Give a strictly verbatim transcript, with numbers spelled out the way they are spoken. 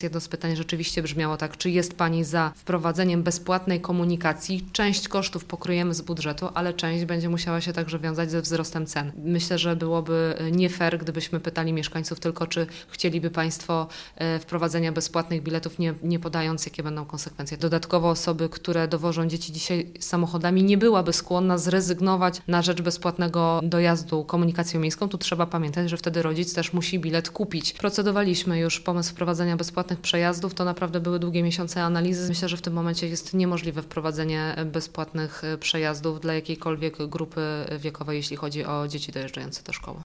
Jedno z pytań rzeczywiście brzmiało tak, czy jest Pani za wprowadzeniem bezpłatnej komunikacji? Część kosztów pokryjemy z budżetu, ale część będzie musiała się także wiązać ze wzrostem cen. Myślę, że byłoby nie fair, gdybyśmy pytali mieszkańców tylko, czy chcieliby Państwo wprowadzenia bezpłatnych biletów, nie, nie podając, jakie będą konsekwencje. Dodatkowo osoby, które dowożą dzieci dzisiaj samochodami, nie byłaby skłonna zrezygnować na rzecz bezpłatnego dojazdu komunikacją miejską. Tu trzeba pamiętać, że wtedy rodzic też musi bilet kupić. Procedowaliśmy już pomysł wprowadzenia bezpłatnych przejazdów, to naprawdę były długie miesiące analizy. Myślę, że w tym momencie jest niemożliwe wprowadzenie bezpłatnych przejazdów dla jakiejkolwiek grupy wiekowej, jeśli chodzi o dzieci dojeżdżające do szkoły.